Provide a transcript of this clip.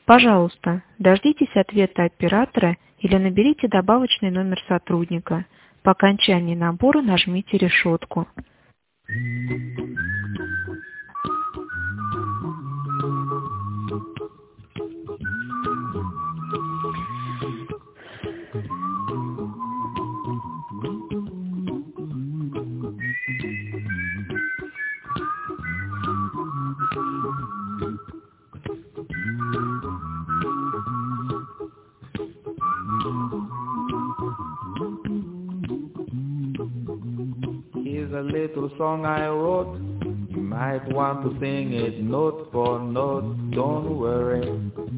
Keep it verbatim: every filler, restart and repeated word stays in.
Пожалуйста, дождитесь ответа оператора или наберите добавочный номер сотрудника. По окончании набора нажмите решетку. Here's a little song I wrote. You might want to sing it note for note. Don't worry,